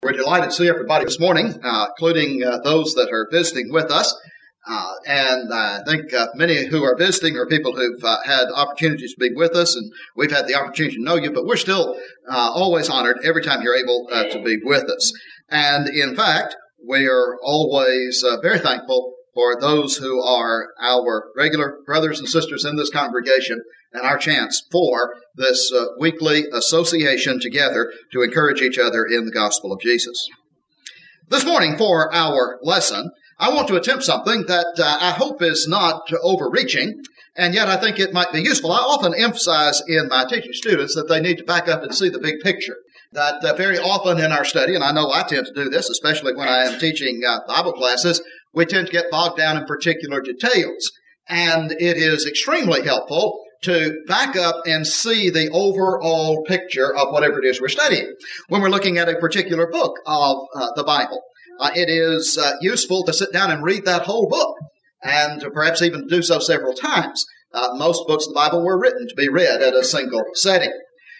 We're delighted to see everybody this morning, including those that are visiting with us. And I think many who are visiting are people who've had opportunities to be with us, and we've had the opportunity to know you, but we're still always honored every time you're able to be with us. And in fact, we are always very thankful for those who are our regular brothers and sisters in this congregation and our chance for this weekly association together to encourage each other in the gospel of Jesus. This morning for our lesson, I want to attempt something that I hope is not overreaching, and yet I think it might be useful. I often emphasize in my teaching students that they need to back up and see the big picture. That very often in our study, and I know I tend to do this, especially when I am teaching Bible classes, we tend to get bogged down in particular details. And it is extremely helpful to back up and see the overall picture of whatever it is we're studying. When we're looking at a particular book of the Bible, it is useful to sit down and read that whole book, and perhaps even do so several times. Most books of the Bible were written to be read at a single setting.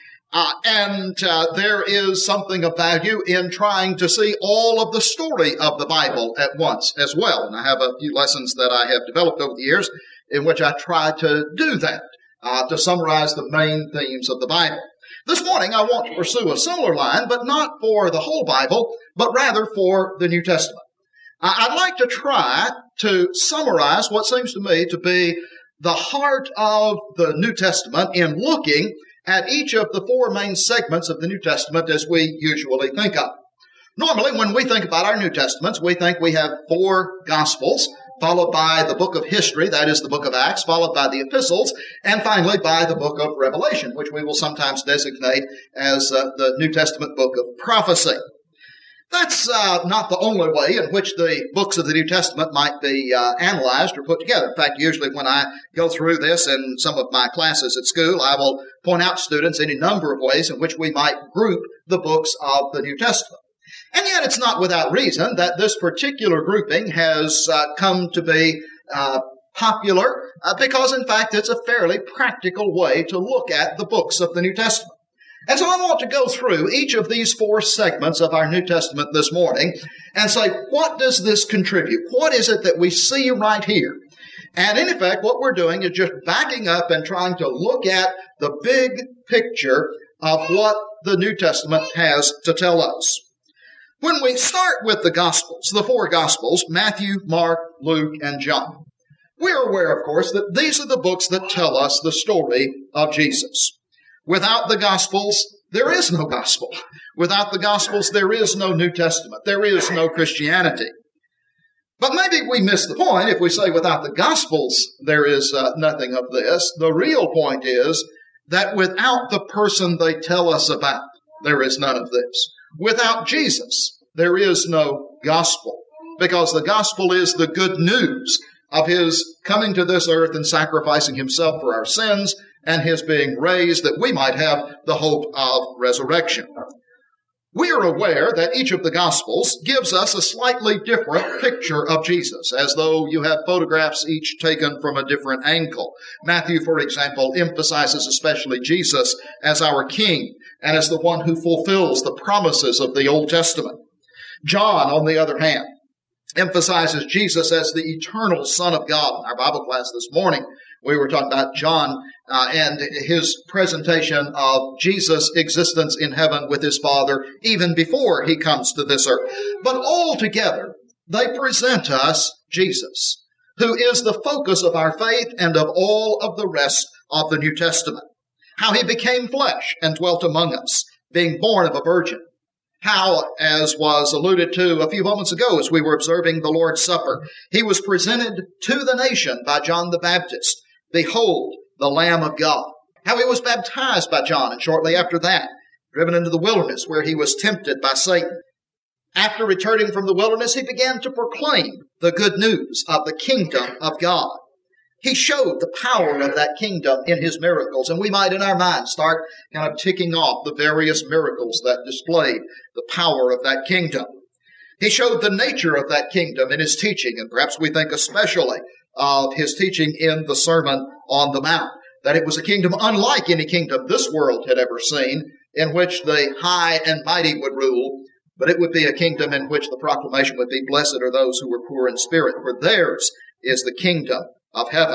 And there is something of value in trying to see all of the story of the Bible at once as well. And I have a few lessons that I have developed over the years in which I try to do that, to summarize the main themes of the Bible. This morning I want to pursue a similar line, but not for the whole Bible, but rather for the New Testament. I'd like to try to summarize what seems to me to be the heart of the New Testament in looking at each of the four main segments of the New Testament as we usually think of. Normally, when we think about our New Testaments, we think we have four Gospels, followed by the book of history, that is the book of Acts, followed by the epistles, and finally by the book of Revelation, which we will sometimes designate as the New Testament book of prophecy. That's not the only way in which the books of the New Testament might be analyzed or put together. In fact, usually when I go through this in some of my classes at school, I will point out to students any number of ways in which we might group the books of the New Testament. And yet it's not without reason that this particular grouping has come to be popular because, in fact, it's a fairly practical way to look at the books of the New Testament. And so I want to go through each of these four segments of our New Testament this morning and say, what does this contribute? What is it that we see right here? And in effect, what we're doing is just backing up and trying to look at the big picture of what the New Testament has to tell us. When we start with the Gospels, the four Gospels, Matthew, Mark, Luke, and John, we are aware, of course, that these are the books that tell us the story of Jesus. Without the Gospels, there is no gospel. Without the Gospels, there is no New Testament. There is no Christianity. But maybe we miss the point if we say without the Gospels, there is nothing of this. The real point is that without the person they tell us about, there is none of this. Without Jesus, there is no gospel, because the gospel is the good news of his coming to this earth and sacrificing himself for our sins and his being raised that we might have the hope of resurrection. We are aware that each of the Gospels gives us a slightly different picture of Jesus, as though you have photographs each taken from a different angle. Matthew, for example, emphasizes especially Jesus as our King and as the one who fulfills the promises of the Old Testament. John, on the other hand, emphasizes Jesus as the eternal Son of God. In our Bible class this morning, we were talking about John and his presentation of Jesus' existence in heaven with his Father even before he comes to this earth. But altogether, they present us Jesus, who is the focus of our faith and of all of the rest of the New Testament. How he became flesh and dwelt among us, being born of a virgin. How, as was alluded to a few moments ago as we were observing the Lord's Supper, he was presented to the nation by John the Baptist. Behold, the Lamb of God. How he was baptized by John, and shortly after that, driven into the wilderness where he was tempted by Satan. After returning from the wilderness, he began to proclaim the good news of the kingdom of God. He showed the power of that kingdom in his miracles, and we might in our minds start kind of ticking off the various miracles that displayed the power of that kingdom. He showed the nature of that kingdom in his teaching, and perhaps we think especially of his teaching in the Sermon on the Mount, that it was a kingdom unlike any kingdom this world had ever seen, in which the high and mighty would rule, but it would be a kingdom in which the proclamation would be, blessed are those who are poor in spirit, for theirs is the kingdom of heaven.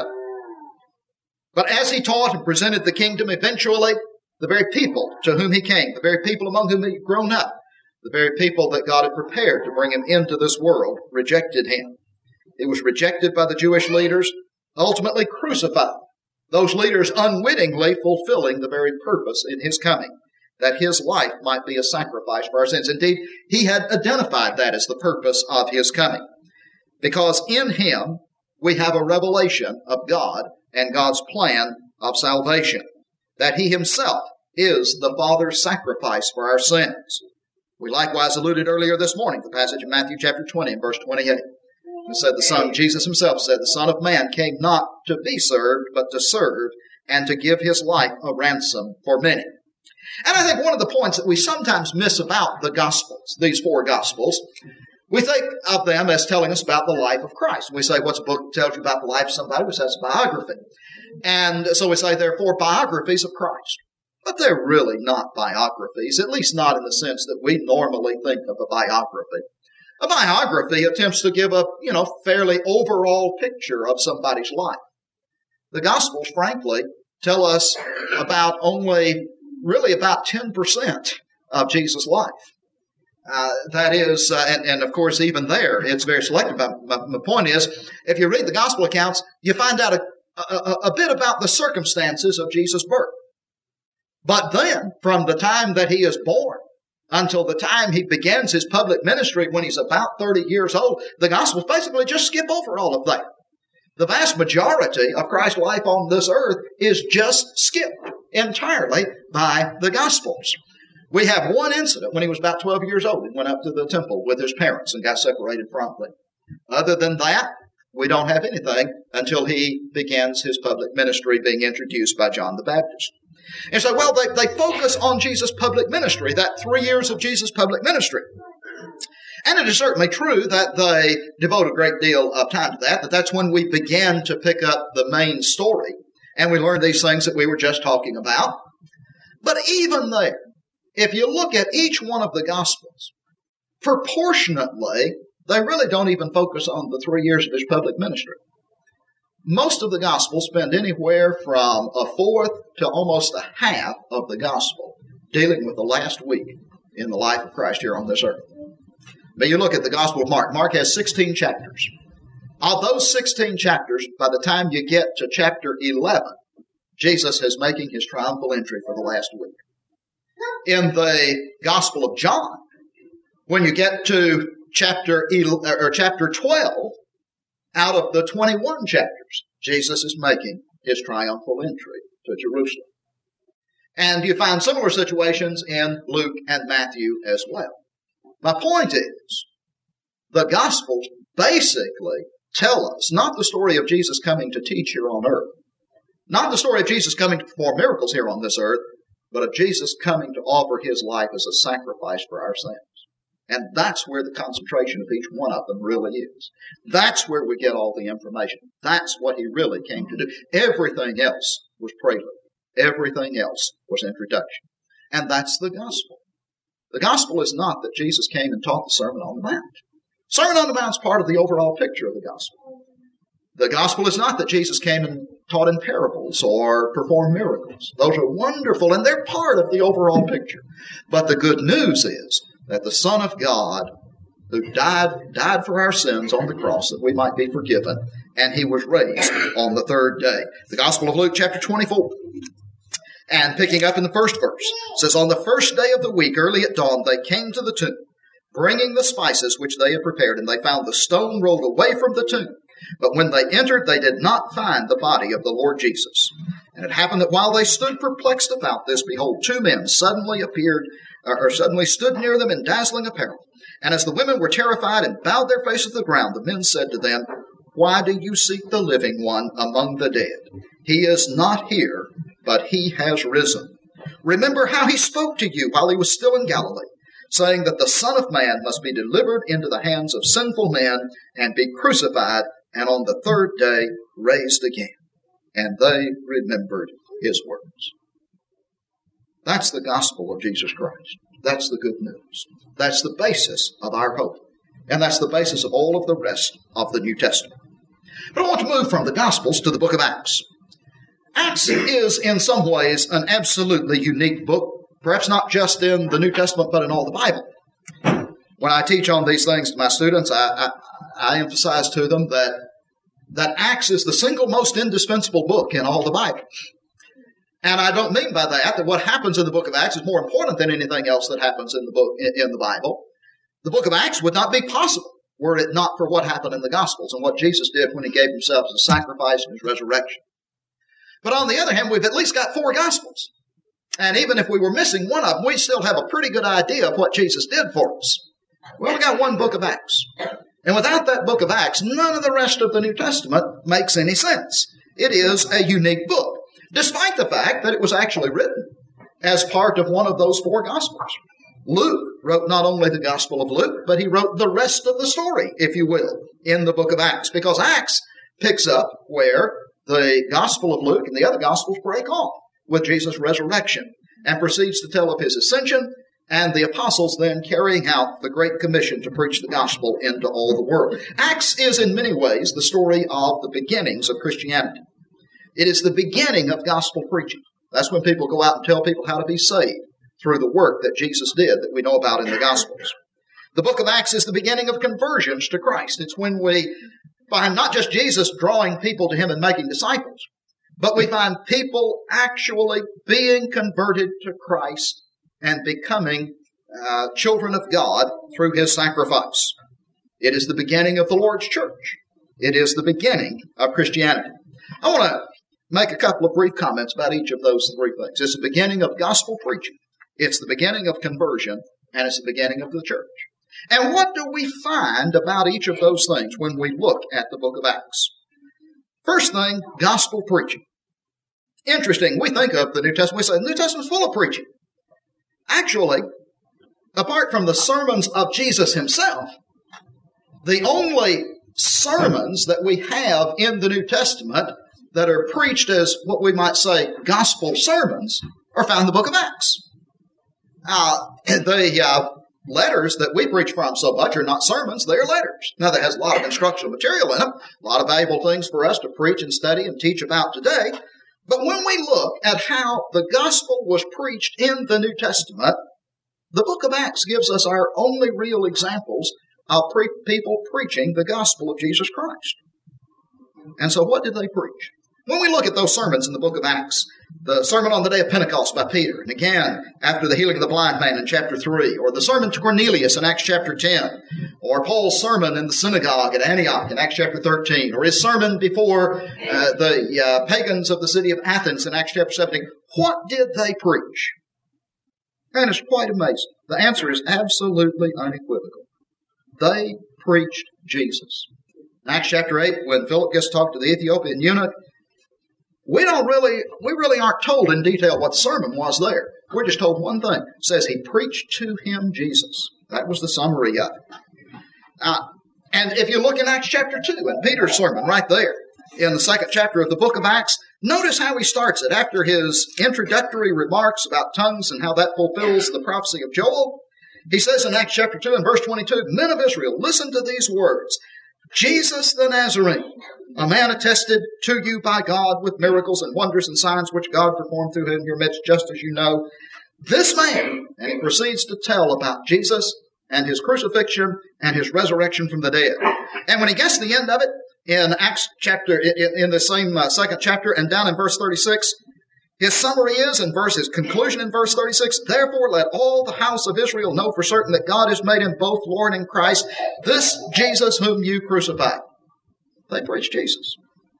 But as he taught and presented the kingdom, eventually the very people to whom he came, the very people among whom he had grown up, the very people that God had prepared to bring him into this world, rejected him. He was rejected by the Jewish leaders, ultimately crucified. Those leaders unwittingly fulfilling the very purpose in his coming, that his life might be a sacrifice for our sins. Indeed, he had identified that as the purpose of his coming. Because in him we have a revelation of God and God's plan of salvation, that he himself is the Father's sacrifice for our sins. We likewise alluded earlier this morning to the passage in Matthew chapter 20 and verse 28. It said Jesus himself said, the Son of Man came not to be served, but to serve, and to give his life a ransom for many. And I think one of the points that we sometimes miss about the Gospels, these four Gospels, we think of them as telling us about the life of Christ. We say, what's a book that tells you about the life of somebody? We say it's a biography. And so we say there are four biographies of Christ. But they're really not biographies, at least not in the sense that we normally think of a biography. A biography attempts to give a, fairly overall picture of somebody's life. The Gospels, frankly, tell us about really about 10% of Jesus' life. That is, and of course, even there, it's very selective. My point is, if you read the Gospel accounts, you find out a bit about the circumstances of Jesus' birth. But then, from the time that he is born until the time he begins his public ministry when he's about 30 years old, the Gospels basically just skip over all of that. The vast majority of Christ's life on this earth is just skipped entirely by the Gospels. We have one incident when he was about 12 years old. He went up to the temple with his parents and got separated from them. Other than that, we don't have anything until he begins his public ministry being introduced by John the Baptist. And so, they focus on Jesus' public ministry, that 3 years of Jesus' public ministry. And it is certainly true that they devote a great deal of time to that, that's when we begin to pick up the main story, and we learn these things that we were just talking about. But even there, if you look at each one of the Gospels, proportionately, they really don't even focus on the 3 years of his public ministry. Most of the Gospels spend anywhere from a fourth to almost a half of the Gospel dealing with the last week in the life of Christ here on this earth. But you look at the Gospel of Mark. Mark has 16 chapters. Of those 16 chapters, by the time you get to chapter 11, Jesus is making his triumphal entry for the last week. In the Gospel of John, when you get to chapter 12, out of the 21 chapters, Jesus is making his triumphal entry to Jerusalem. And you find similar situations in Luke and Matthew as well. My point is, the Gospels basically tell us not the story of Jesus coming to teach here on earth, not the story of Jesus coming to perform miracles here on this earth, but of Jesus coming to offer his life as a sacrifice for our sins. And that's where the concentration of each one of them really is. That's where we get all the information. That's what he really came to do. Everything else was prelude. Everything else was introduction. And that's the gospel. The gospel is not that Jesus came and taught the Sermon on the Mount. Sermon on the Mount is part of the overall picture of the gospel. The gospel is not that Jesus came and taught in parables or performed miracles. Those are wonderful, and they're part of the overall picture. But the good news is that the Son of God, who died for our sins on the cross that we might be forgiven, and he was raised on the third day. The Gospel of Luke, chapter 24. And picking up in the first verse, it says, "On the first day of the week, early at dawn, they came to the tomb, bringing the spices which they had prepared, and they found the stone rolled away from the tomb. But when they entered, they did not find the body of the Lord Jesus. And it happened that while they stood perplexed about this, behold, two men suddenly stood near them in dazzling apparel. And as the women were terrified and bowed their faces to the ground, the men said to them, 'Why do you seek the living one among the dead? He is not here, but he has risen. Remember how he spoke to you while he was still in Galilee, saying that the Son of Man must be delivered into the hands of sinful men and be crucified, and on the third day raised again.' And they remembered his words." That's the gospel of Jesus Christ. That's the good news. That's the basis of our hope. And that's the basis of all of the rest of the New Testament. But I want to move from the Gospels to the book of Acts. Acts is in some ways an absolutely unique book, perhaps not just in the New Testament, but in all the Bible. When I teach on these things to my students, I emphasize to them that Acts is the single most indispensable book in all the Bible. And I don't mean by that what happens in the book of Acts is more important than anything else that happens in the Bible. The book of Acts would not be possible were it not for what happened in the Gospels and what Jesus did when he gave himself as a sacrifice and his resurrection. But on the other hand, we've at least got 4 Gospels. And even if we were missing one of them, we still have a pretty good idea of what Jesus did for us. We only got one book of Acts. And without that book of Acts, none of the rest of the New Testament makes any sense. It is a unique book, despite the fact that it was actually written as part of one of those 4 Gospels. Luke wrote not only the Gospel of Luke, but he wrote the rest of the story, if you will, in the book of Acts, because Acts picks up where the Gospel of Luke and the other Gospels break off with Jesus' resurrection and proceeds to tell of his ascension and the apostles then carrying out the Great Commission to preach the gospel into all the world. Acts is in many ways the story of the beginnings of Christianity. It is the beginning of gospel preaching. That's when people go out and tell people how to be saved through the work that Jesus did that we know about in the Gospels. The book of Acts is the beginning of conversions to Christ. It's when we find not just Jesus drawing people to him and making disciples, but we find people actually being converted to Christ and becoming children of God through his sacrifice. It is the beginning of the Lord's church. It is the beginning of Christianity. I want to make a couple of brief comments about each of those 3 things. It's the beginning of gospel preaching. It's the beginning of conversion, and it's the beginning of the church. And what do we find about each of those things when we look at the book of Acts? First thing, gospel preaching. Interesting, we think of the New Testament, we say the New Testament's full of preaching. Actually, apart from the sermons of Jesus himself, the only sermons that we have in the New Testament that are preached as what we might say gospel sermons are found in the book of Acts. The letters that we preach from so much are not sermons, they are letters. Now, that has a lot of instructional material in them, a lot of valuable things for us to preach and study and teach about today. But when we look at how the gospel was preached in the New Testament, the book of Acts gives us our only real examples of people preaching the gospel of Jesus Christ. And so what did they preach? When we look at those sermons in the book of Acts, the sermon on the day of Pentecost by Peter, and again, after the healing of the blind man in chapter 3, or the sermon to Cornelius in Acts chapter 10, or Paul's sermon in the synagogue at Antioch in Acts chapter 13, or his sermon before the pagans of the city of Athens in Acts chapter 17, what did they preach? And it's quite amazing. The answer is absolutely unequivocal. They preached Jesus. In Acts chapter 8, when Philip gets to talk to the Ethiopian eunuch, we really aren't told in detail what the sermon was there. We're just told one thing. It says he preached to him Jesus. That was the summary of it. And if you look in Acts chapter 2, in Peter's sermon right there, in the 2nd chapter of the book of Acts, notice how he starts it. After his introductory remarks about tongues and how that fulfills the prophecy of Joel, he says in Acts chapter 2 and verse 22, "Men of Israel, listen to these words. Jesus the Nazarene, a man attested to you by God with miracles and wonders and signs which God performed through him in your midst, just as you know. This man," and he proceeds to tell about Jesus and his crucifixion and his resurrection from the dead. And when he gets to the end of it, in Acts chapter, in the same 2nd chapter and down in verse 36, his summary is, his conclusion in verse 36, "Therefore let all the house of Israel know for certain that God has made him both Lord and Christ, this Jesus whom you crucified." They preached Jesus.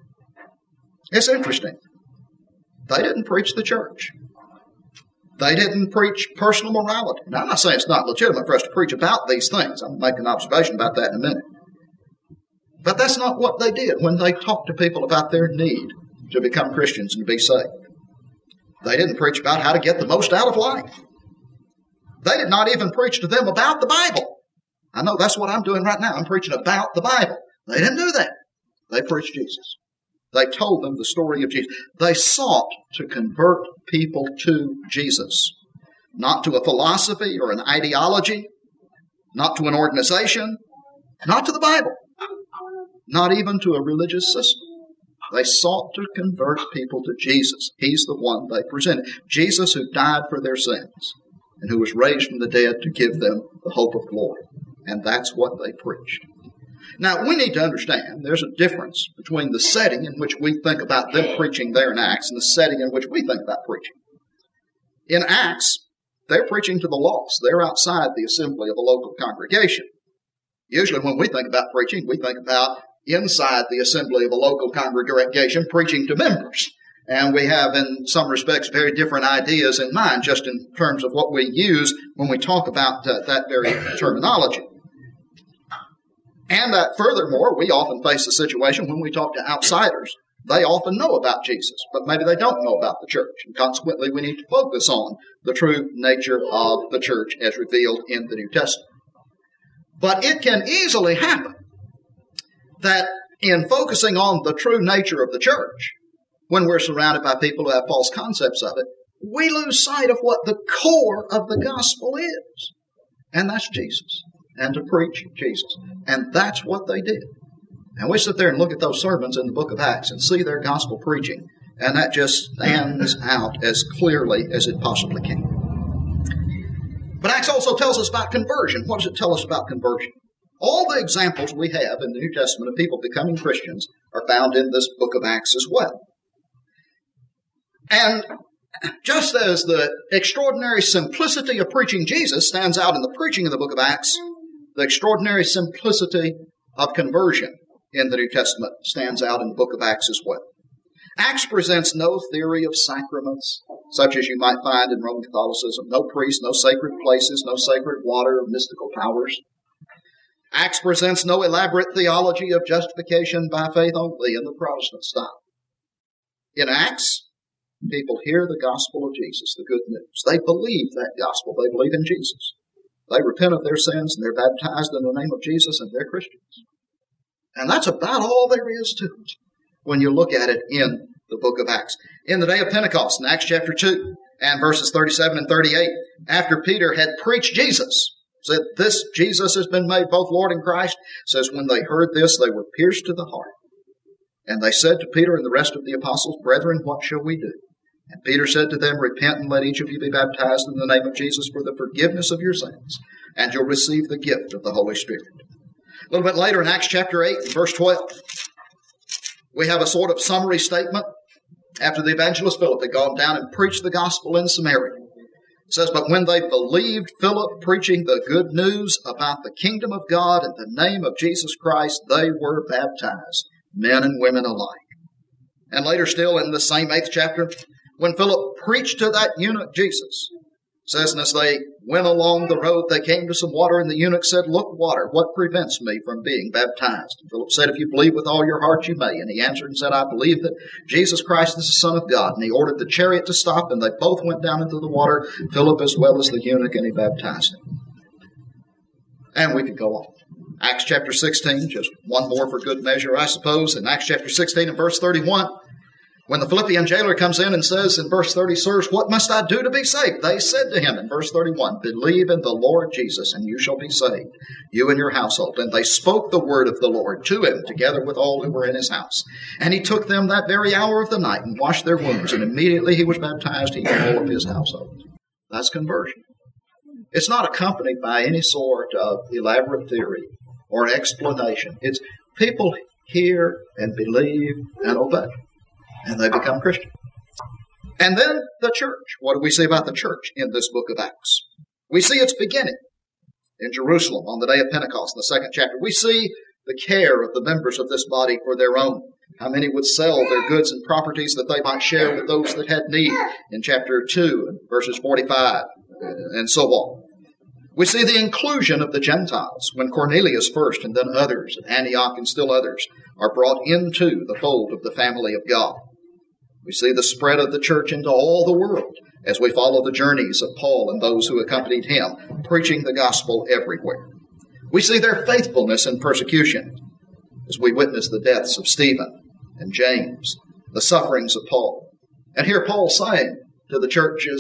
It's interesting. They didn't preach the church. They didn't preach personal morality. Now, I'm not saying it's not legitimate for us to preach about these things. I'm making an observation about that in a minute. But that's not what they did when they talked to people about their need to become Christians and to be saved. They didn't preach about how to get the most out of life. They did not even preach to them about the Bible. I know that's what I'm doing right now. I'm preaching about the Bible. They didn't do that. They preached Jesus. They told them the story of Jesus. They sought to convert people to Jesus. not to a philosophy or an ideology, not to an organization, not to the Bible, not even to a religious system. They sought to convert people to Jesus. He's the one they presented. Jesus who died for their sins and who was raised from the dead to give them the hope of glory. And that's what they preached. Now, we need to understand there's a difference between the setting in which we think about them preaching there in Acts and the setting in which we think about preaching. In Acts, they're preaching to the lost. They're outside the assembly of a local congregation. Usually when we think about preaching, we think about inside the assembly of a local congregation preaching to members. And we have, in some respects, very different ideas in mind, just in terms of what we use when we talk about that very terminology. And furthermore, we often face a situation when we talk to outsiders. They often know about Jesus, but maybe they don't know about the church. And consequently, we need to focus on the true nature of the church as revealed in the New Testament. But it can easily happen that in focusing on the true nature of the church, when we're surrounded by people who have false concepts of it, we lose sight of what the core of the gospel is. And that's Jesus. And to preach Jesus. And that's what they did. And we sit there and look at those sermons in the book of Acts and see their gospel preaching. And that just stands out as clearly as it possibly can. But Acts also tells us about conversion. What does it tell us about conversion? All the examples we have in the New Testament of people becoming Christians are found in this book of Acts as well. And just as the extraordinary simplicity of preaching Jesus stands out in the preaching of the book of Acts, the extraordinary simplicity of conversion in the New Testament stands out in the book of Acts as well. Acts presents no theory of sacraments, such as you might find in Roman Catholicism. No priests, no sacred places, no sacred water, mystical powers. Acts presents no elaborate theology of justification by faith only in the Protestant style. In Acts, people hear the gospel of Jesus, the good news. They believe that gospel. They believe in Jesus. They repent of their sins and they're baptized in the name of Jesus and they're Christians. And that's about all there is to it when you look at it in the book of Acts. In the day of Pentecost, in Acts chapter 2 and verses 37 and 38, after Peter had preached Jesus, said, "This Jesus has been made both Lord and Christ," says, when they heard this, they were pierced to the heart. And they said to Peter and the rest of the apostles, "Brethren, what shall we do?" And Peter said to them, "Repent and let each of you be baptized in the name of Jesus for the forgiveness of your sins, and you'll receive the gift of the Holy Spirit." A little bit later in Acts chapter 8, verse 12, we have a sort of summary statement after the evangelist Philip had gone down and preached the gospel in Samaria. It says, "But when they believed Philip preaching the good news about the kingdom of God in the name of Jesus Christ, they were baptized, men and women alike." And later still in the same 8th chapter, when Philip preached to that eunuch Jesus, it says, "And as they went along the road, they came to some water, and the eunuch said, 'Look, water, what prevents me from being baptized?' And Philip said, 'If you believe with all your heart, you may.' And he answered and said, 'I believe that Jesus Christ is the Son of God.' And he ordered the chariot to stop, and they both went down into the water, Philip as well as the eunuch, and he baptized him." And we could go on. Acts chapter 16, just one more for good measure, I suppose. In Acts chapter 16 and verse 31, when the Philippian jailer comes in and says in verse 30, "Sirs, what must I do to be saved?" They said to him in verse 31, "Believe in the Lord Jesus, and you shall be saved, you and your household." And they spoke the word of the Lord to him, together with all who were in his house. And he took them that very hour of the night and washed their wounds, and immediately he was baptized, he and all of his household. That's conversion. It's not accompanied by any sort of elaborate theory or explanation. It's people hear and believe and obey, and they become Christian. And then the church. What do we see about the church in this book of Acts? We see its beginning in Jerusalem on the day of Pentecost in the 2nd chapter. We see the care of the members of this body for their own. How many would sell their goods and properties that they might share with those that had need in chapter 2, verses 45, and so on. We see the inclusion of the Gentiles when Cornelius first and then others at Antioch and still others are brought into the fold of the family of God. We see the spread of the church into all the world as we follow the journeys of Paul and those who accompanied him, preaching the gospel everywhere. We see their faithfulness in persecution as we witness the deaths of Stephen and James, the sufferings of Paul. And hear Paul saying to the churches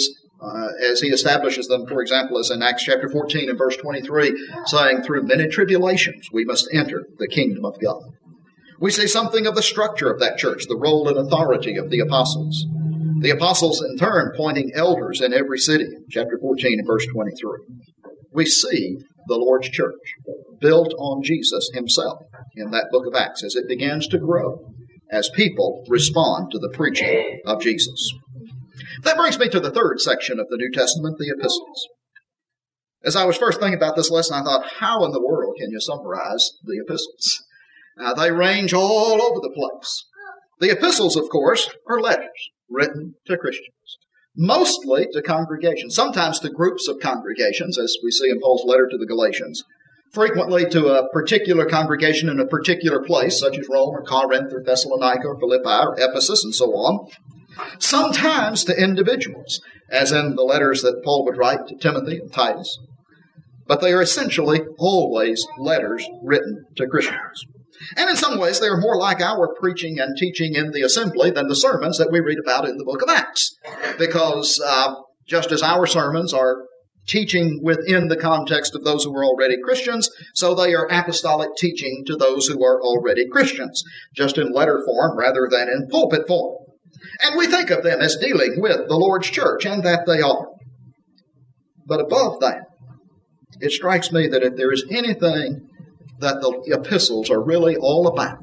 as he establishes them, for example, as in Acts chapter 14 and verse 23, saying, through many tribulations we must enter the kingdom of God. We see something of the structure of that church, the role and authority of the apostles. The apostles, in turn, appointing elders in every city, chapter 14 and verse 23. We see the Lord's church built on Jesus himself in that book of Acts as it begins to grow, as people respond to the preaching of Jesus. That brings me to the third section of the New Testament, the epistles. As I was first thinking about this lesson, I thought, how in the world can you summarize the epistles? They range all over the place. The epistles, of course, are letters written to Christians, mostly to congregations, sometimes to groups of congregations, as we see in Paul's letter to the Galatians, frequently to a particular congregation in a particular place, such as Rome or Corinth or Thessalonica or Philippi or Ephesus and so on. Sometimes to individuals, as in the letters that Paul would write to Timothy and Titus. But they are essentially always letters written to Christians. And in some ways, they are more like our preaching and teaching in the assembly than the sermons that we read about in the book of Acts. Because just as our sermons are teaching within the context of those who are already Christians, so they are apostolic teaching to those who are already Christians, just in letter form rather than in pulpit form. And we think of them as dealing with the Lord's church, and that they are. But above that, it strikes me that if there is anything that the epistles are really all about,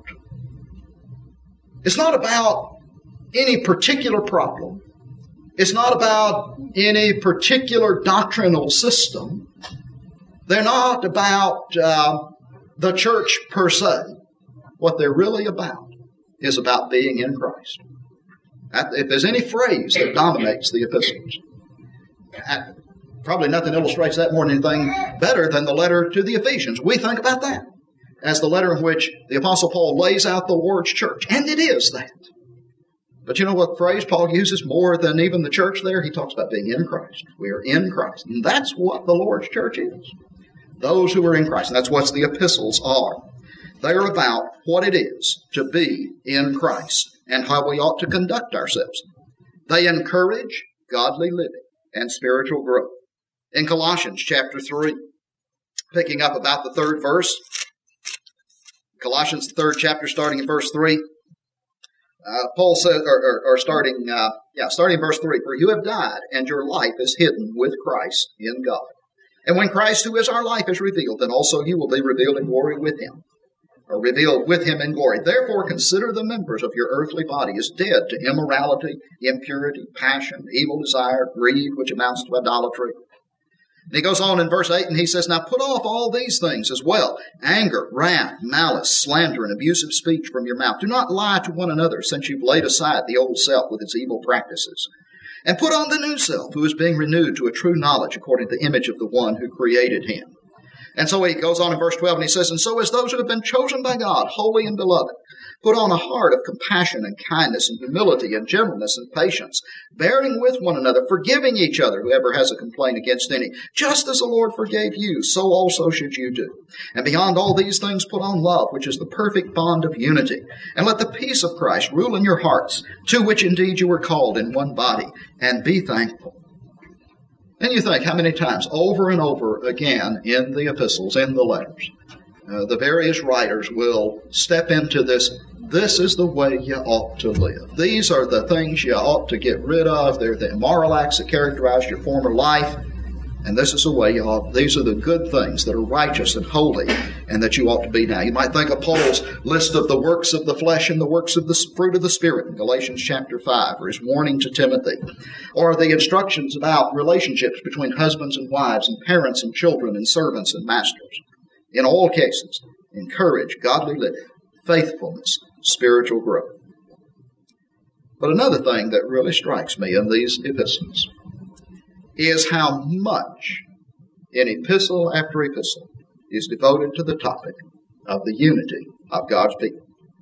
it's not about any particular problem. It's not about any particular doctrinal system. They're not about the church per se. What they're really about is about being in Christ. If there's any phrase that dominates the epistles, probably nothing illustrates that more than anything better than the letter to the Ephesians. We think about that as the letter in which the Apostle Paul lays out the Lord's church. And it is that. But you know what phrase Paul uses more than even the church there? He talks about being in Christ. We are in Christ. And that's what the Lord's church is. Those who are in Christ. And that's what the epistles are. They are about what it is to be in Christ and how we ought to conduct ourselves. They encourage godly living and spiritual growth. In Colossians chapter 3, picking up about the third verse, Colossians, the third chapter, starting in verse 3, Paul says, starting verse 3, for you have died, and your life is hidden with Christ in God. And when Christ, who is our life, is revealed, then also you will be revealed in glory with him, or revealed with him in glory. Therefore consider the members of your earthly body as dead to immorality, impurity, passion, evil desire, greed, which amounts to idolatry. And he goes on in verse 8, and he says, now put off all these things as well, anger, wrath, malice, slander, and abusive speech from your mouth. Do not lie to one another, since you've laid aside the old self with its evil practices. And put on the new self, who is being renewed to a true knowledge according to the image of the one who created him. And so he goes on in verse 12, and he says, and so as those who have been chosen by God, holy and beloved, put on a heart of compassion and kindness and humility and gentleness and patience, bearing with one another, forgiving each other, whoever has a complaint against any. Just as the Lord forgave you, so also should you do. And beyond all these things, put on love, which is the perfect bond of unity. And let the peace of Christ rule in your hearts, to which indeed you were called in one body, and be thankful. And you think how many times, over and over again in the epistles, in the letters, the various writers will step into this. This is the way you ought to live. These are the things you ought to get rid of. They're the immoral acts that characterize your former life. And this is the way you ought. These are the good things that are righteous and holy and that you ought to be now. You might think of Paul's list of the works of the flesh and the works of the fruit of the Spirit in Galatians chapter 5, or his warning to Timothy, or the instructions about relationships between husbands and wives and parents and children and servants and masters. In all cases, encourage godly living, faithfulness, spiritual growth. But another thing that really strikes me in these epistles is how much in epistle after epistle is devoted to the topic of the unity of God's people.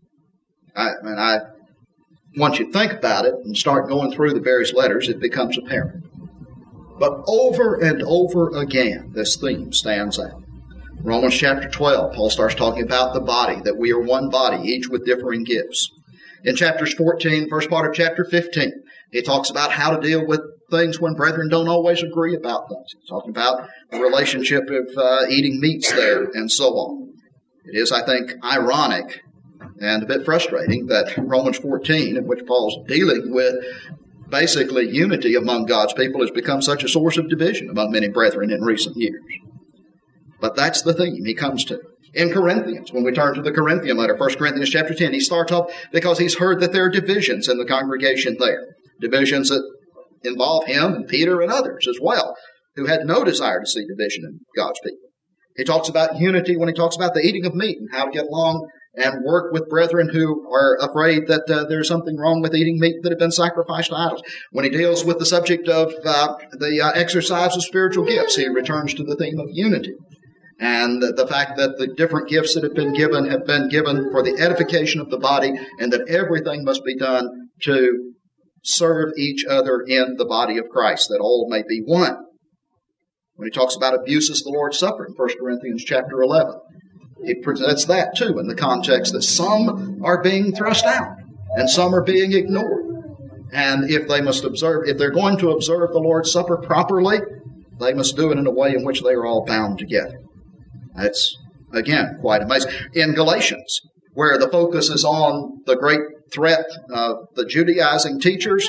Once you think about it and start going through the various letters, it becomes apparent. But over and over again, this theme stands out. Romans chapter 12, Paul starts talking about the body, that we are one body, each with differing gifts. In chapters 14, first part of chapter 15, he talks about how to deal with things when brethren don't always agree about things. He's talking about the relationship of eating meats there and so on. It is, I think, ironic and a bit frustrating that Romans 14, in which Paul's dealing with basically unity among God's people, has become such a source of division among many brethren in recent years. But that's the theme he comes to. In Corinthians, when we turn to the Corinthian letter, 1 Corinthians chapter 10, he starts off because he's heard that there are divisions in the congregation there. Divisions that involve him and Peter and others as well, who had no desire to see division in God's people. He talks about unity when he talks about the eating of meat and how to get along and work with brethren who are afraid that there's something wrong with eating meat that have been sacrificed to idols. When he deals with the subject of the exercise of spiritual gifts, he returns to the theme of unity and the fact that the different gifts that have been given for the edification of the body, and that everything must be done to serve each other in the body of Christ, that all may be one. When he talks about abuses of the Lord's Supper in 1 Corinthians chapter 11, he presents that too in the context that some are being thrust out and some are being ignored. And if they're going to observe the Lord's Supper properly, they must do it in a way in which they are all bound together. That's, again, quite amazing. In Galatians, where the focus is on the great threat of the Judaizing teachers,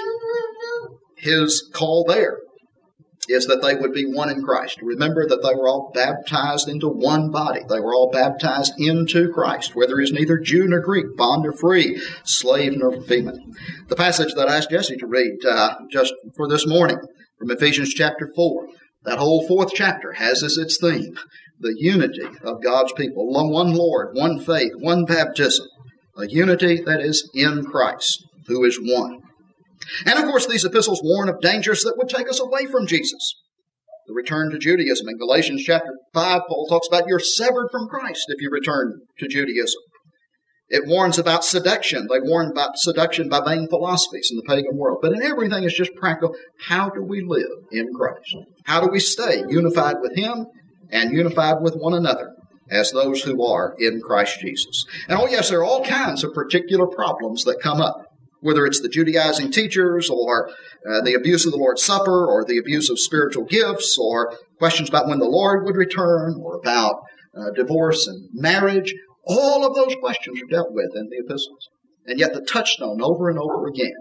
his call there is that they would be one in Christ. Remember that they were all baptized into one body. They were all baptized into Christ, where there is neither Jew nor Greek, bond nor free, slave nor female. The passage that I asked Jesse to read just for this morning from Ephesians chapter 4, that whole fourth chapter has as its theme the unity of God's people. One Lord, one faith, one baptism. A unity that is in Christ, who is one. And of course, these epistles warn of dangers that would take us away from Jesus. The return to Judaism. In Galatians chapter 5, Paul talks about you're severed from Christ if you return to Judaism. It warns about seduction. They warn about seduction by vain philosophies in the pagan world. But in everything, it's just practical. How do we live in Christ? How do we stay unified with Him and unified with one another as those who are in Christ Jesus? And oh yes, there are all kinds of particular problems that come up, whether it's the Judaizing teachers or the abuse of the Lord's Supper or the abuse of spiritual gifts or questions about when the Lord would return or about divorce and marriage. All of those questions are dealt with in the epistles. And yet the touchstone over and over again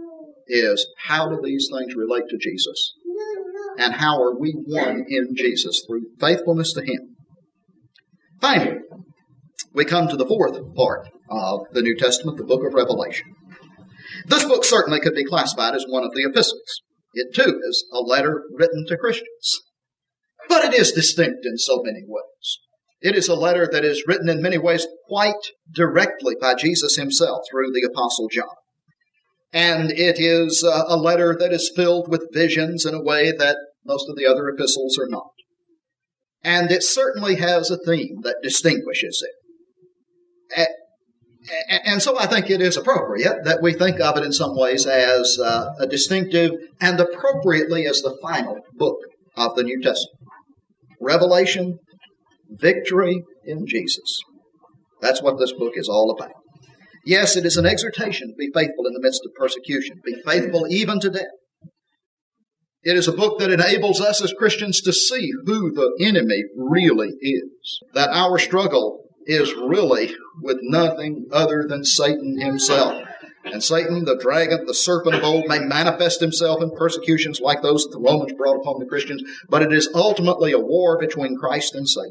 is how do these things relate to Jesus? And how are we one in Jesus through faithfulness to Him? Finally, we come to the fourth part of the New Testament, the book of Revelation. This book certainly could be classified as one of the epistles. It too is a letter written to Christians. But it is distinct in so many ways. It is a letter that is written in many ways quite directly by Jesus Himself through the Apostle John. And it is a letter that is filled with visions in a way that most of the other epistles are not. And it certainly has a theme that distinguishes it. And so I think it is appropriate that we think of it in some ways as a distinctive and appropriately as the final book of the New Testament. Revelation, victory in Jesus. That's what this book is all about. Yes, it is an exhortation to be faithful in the midst of persecution. Be faithful even to death. It is a book that enables us as Christians to see who the enemy really is. That our struggle is really with nothing other than Satan himself. And Satan, the dragon, the serpent of old, may manifest himself in persecutions like those that the Romans brought upon the Christians, but it is ultimately a war between Christ and Satan.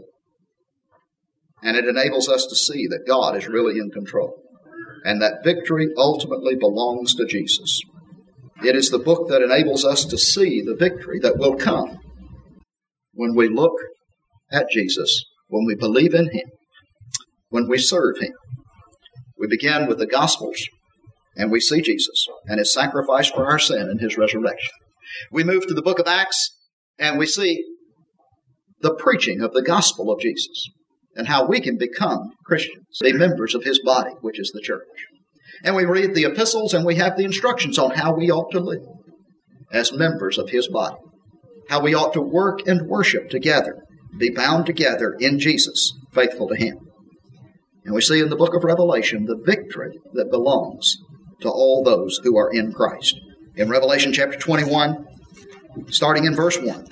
And it enables us to see that God is really in control, and that victory ultimately belongs to Jesus. It is the book that enables us to see the victory that will come when we look at Jesus, when we believe in Him, when we serve Him. We begin with the Gospels, and we see Jesus and His sacrifice for our sin and His resurrection. We move to the book of Acts, and we see the preaching of the gospel of Jesus and how we can become Christians, be members of His body, which is the church. And we read the epistles, and we have the instructions on how we ought to live as members of His body, how we ought to work and worship together, be bound together in Jesus, faithful to Him. And we see in the book of Revelation the victory that belongs to all those who are in Christ. In Revelation chapter 21, starting in verse 1.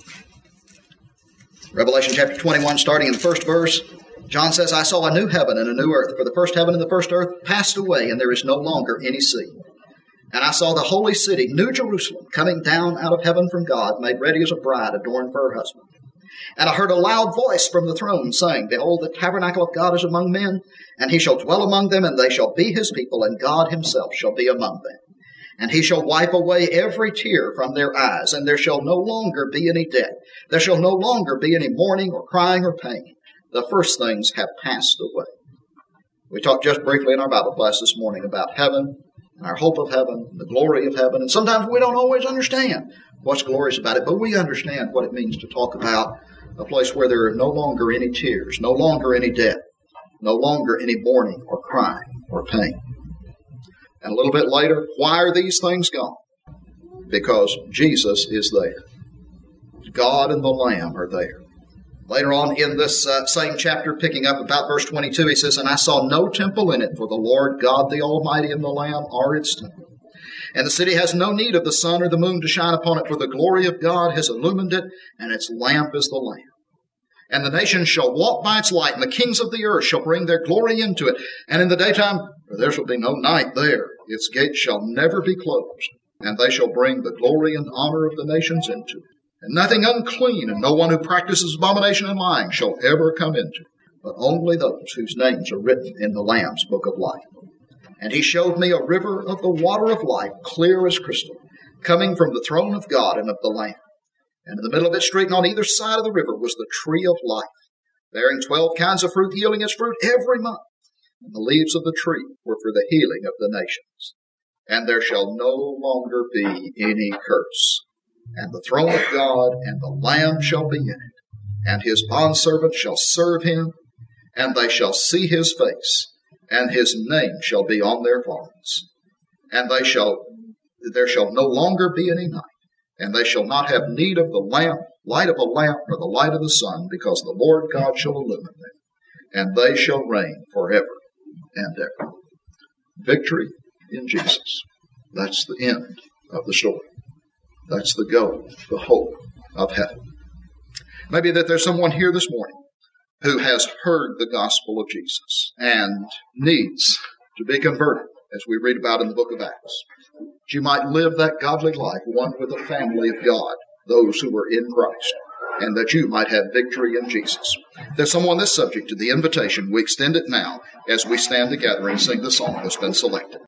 Revelation chapter 21, starting in the first verse, John says, I saw a new heaven and a new earth, for the first heaven and the first earth passed away, and there is no longer any sea. And I saw the holy city, New Jerusalem, coming down out of heaven from God, made ready as a bride adorned for her husband. And I heard a loud voice from the throne saying, Behold, the tabernacle of God is among men, and he shall dwell among them, and they shall be his people, and God himself shall be among them. And he shall wipe away every tear from their eyes, and there shall no longer be any death. There shall no longer be any mourning or crying or pain. The first things have passed away. We talked just briefly in our Bible class this morning about heaven, and our hope of heaven, the glory of heaven. And sometimes we don't always understand what's glorious about it, but we understand what it means to talk about a place where there are no longer any tears, no longer any death, no longer any mourning or crying or pain. And a little bit later, why are these things gone? Because Jesus is there. God and the Lamb are there. Later on in this same chapter, picking up about verse 22, he says, And I saw no temple in it, for the Lord God, the Almighty, and the Lamb are its temple. And the city has no need of the sun or the moon to shine upon it, for the glory of God has illumined it, and its lamp is the Lamb. And the nations shall walk by its light, and the kings of the earth shall bring their glory into it. And in the daytime there shall be no night there. Its gates shall never be closed, and they shall bring the glory and honor of the nations into it. And nothing unclean, and no one who practices abomination and lying shall ever come into it, but only those whose names are written in the Lamb's book of life. And he showed me a river of the water of life, clear as crystal, coming from the throne of God and of the Lamb. And in the middle of its street and on either side of the river was the tree of life, bearing 12 kinds of fruit, yielding its fruit every month. And the leaves of the tree were for the healing of the nations. And there shall no longer be any curse. And the throne of God and the Lamb shall be in it. And his bondservants shall serve him, and they shall see his face, and his name shall be on their foreheads. And there shall no longer be any night, and they shall not have need of the light of a lamp, nor the light of the sun, because the Lord God shall illumine them, and they shall reign forever and ever. Victory in Jesus. That's the end of the story. That's the goal, the hope of heaven. Maybe that there's someone here this morning who has heard the gospel of Jesus and needs to be converted, as we read about in the book of Acts. That you might live that godly life, one with the family of God, those who are in Christ, and that you might have victory in Jesus. If there's someone that's subject to the invitation, we extend it now as we stand together and sing the song that's been selected.